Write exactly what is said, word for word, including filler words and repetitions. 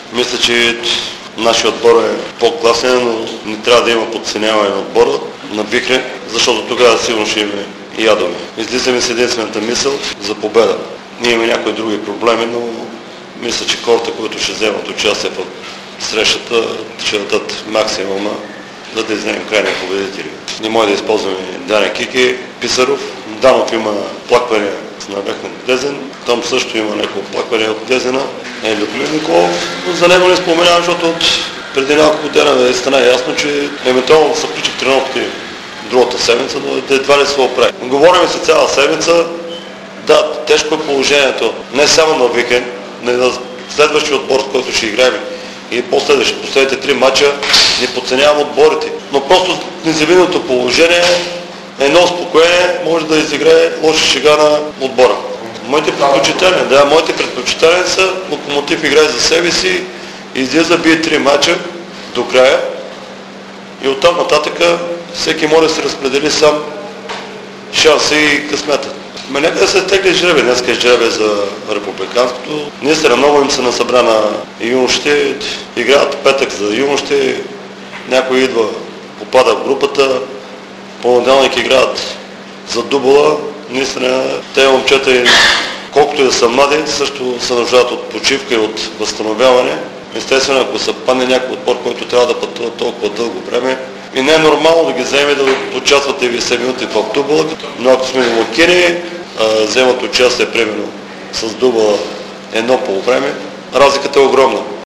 Мисля, че нашия отбор е по-класен, но не трябва да има подценяване на отбора на Вихрен, защото тогава сигурно ще има и ядове. Излизаме с единствената мисъл за победа. Ние имаме някои други проблеми, но мисля, че хората, които ще вземат участие в срещата, ще дадат максимума, за да излезем крайни победители. Не може да използваме Дани Кики, Писаров. Данов има плаквания на Мехмед Глезен. Там също има някакво плаквания от Глезена. Е, Любомир Николов. За него не споменавам, защото от преди няколко дена е стана ясно, че евентуално да се включи в тренировки другата седмица, но едва ли се оправи. Говорим си цяла седмица. Да, тежко е положението. Не само на Вихрен, но и на следващия отбор, с който ще играем. И последващите, последните три матча не подценявам отборите. Но просто незавидното положение, едно успокоение може да изиграе лоша шега на отбора. Моите предпочитания, да, моите предпочитания са Локомотив играе за себе си, излиза, бие три матча до края и оттам нататък всеки може да се разпредели сам шанса и късмета. Ме нека да се тегли жребе, днеска е жребе за републиканското. Наистина много им се насъбра на юношите, играят петък за юношите, някой идва, попада в групата, понеделник играят за дубла. Наистина те момчета, колкото и да са млади, също се нуждаят от почивка и от възстановяване. Естествено, ако се падне някой отбор, който трябва да пътува толкова дълго време, и не е нормално да ги вземе да участват деветдесет минути в дубла, но ако сме домакини, вземат участие примерно с дубла едно по време, разликата е огромна.